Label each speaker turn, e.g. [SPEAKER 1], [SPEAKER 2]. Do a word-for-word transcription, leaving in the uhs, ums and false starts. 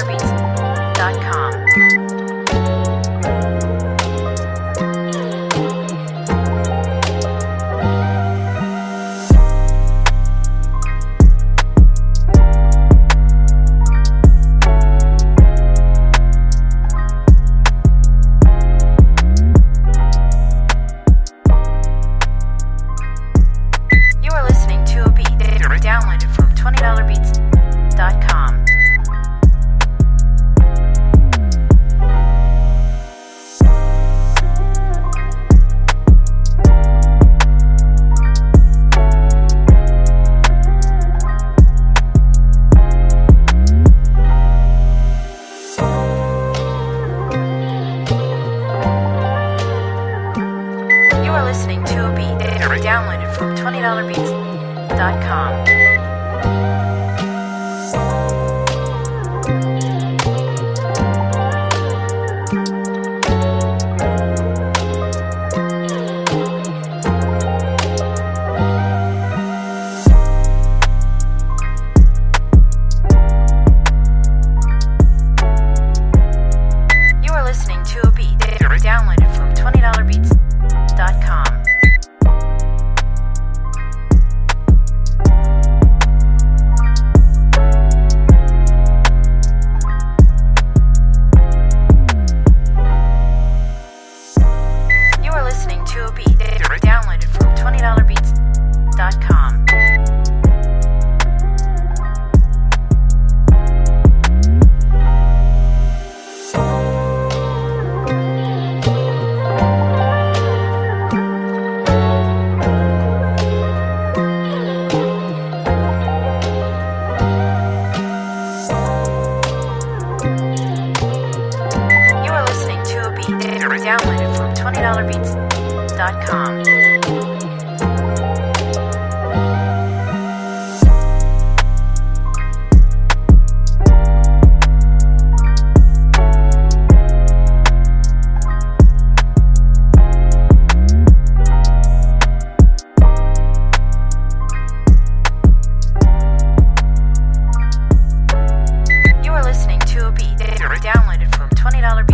[SPEAKER 1] dollar beats dot com. Downloaded from twenty dollar beats dot com. You are listening to a beat downloaded from twenty dollar beats dot com. To a beat downloaded from twenty dollar beats dot com. You are listening to a beat downloaded from twenty dollar beats dot com. Downloaded from twenty dollar beats dot com. You are listening to a beat downloaded from twenty dollar